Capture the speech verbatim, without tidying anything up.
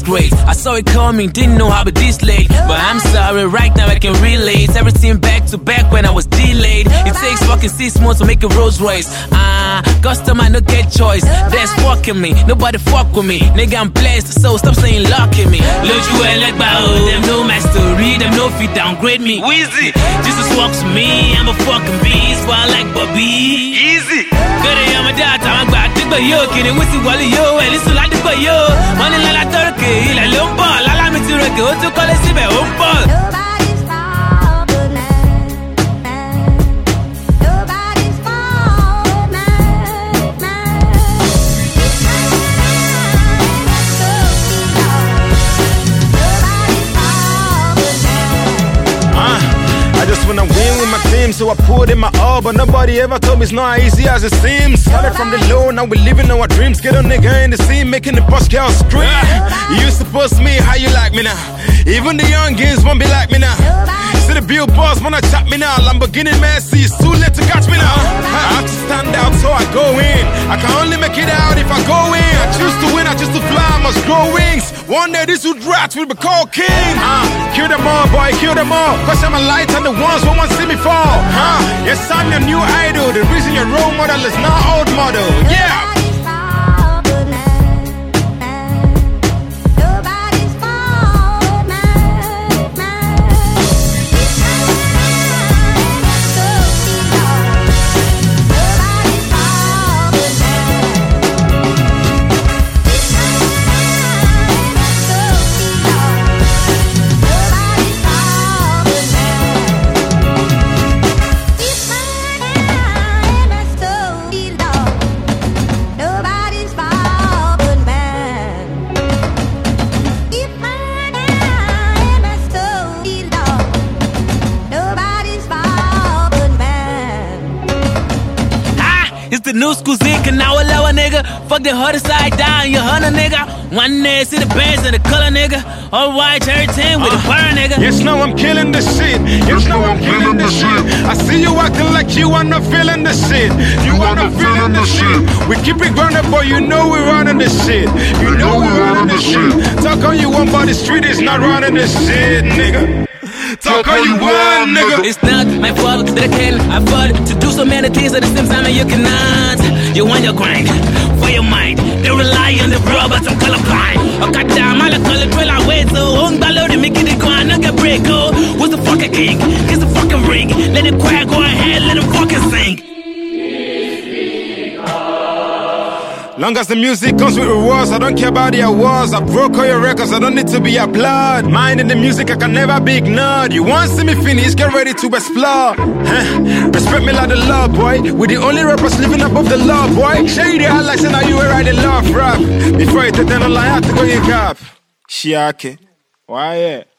great. I saw it coming, didn't know how it this late. But I'm sorry, right now I can relate everything back to back when I was delayed. It takes fucking six months to make a Rolls Royce. Ah, uh, customer no get choice. That's fucking me, nobody fuck with me. Nigga, I'm blessed, so stop saying luck in me. Lose you like bow, them know my story, them no fit downgrade me. Wheezy, Jesus walks with me, I'm a fucking beast, but I like Bobby. Easy. Good day, I'm a dad, I'm back to the yo, kidding with the wally yo, and it's like the yo. Money like a turkey, like lumber, la me to go to call it Sibe Umpal. When I win with my team, so I put in my all. But nobody ever told me it's not easy as it seems. Started from the low, now we living our dreams. Get a nigga in the scene, making the boss girl scream. You used to post me, how you like me now? Even the young kids won't be like me now. See the billboards wanna chat me now. Lamborghini Mercy, it's too late to catch me now. I have to stand out, so I go in. I can only make it out if I go in. I choose to win, I choose to fly, I must grow wings. One day these two rats will be called king. Uh, kill them all, boy, kill them all. Cause I'm a light and the ones who won't see me fall. Huh? Yes, I'm your new idol. The reason your role model is not old model. Yeah. The new school zinc and now a lower nigga. Fuck the harder side down, you hunter nigga. One day see the bands and the color nigga. All white everything with uh, a burn nigga. Yes, now I'm killing the shit. Yes, now I'm killing the shit. I see you acting like you are not feeling the shit. You are not feeling the shit. We keep it grounded, boy, you know we're running the shit. You know we're running the shit. Talk all you want, but the street is not running the shit, nigga. Talk all you want, nigga. It's not my fault that I can afford to do so many things at the same time and you cannot. You want your grind for your mind. They rely on the bro, but I'm colorblind. I got down, I color drill, I wait so on dollar to make it go on, I get break. Oh, who's the fucking king? Here's the fucking ring. Let it quiet, go ahead, let him fucking sing. Long as the music comes with rewards, I don't care about the awards. I broke all your records, I don't need to be applauded. Mine in the music, I can never be ignored. You want to see me finish, get ready to explore. Huh? Respect me like the law, boy. We're the only rappers living above the law, boy. Shady highlights and now you were writing love rap. Before you take that online, I have to go in cap. Shiake. Why yeah?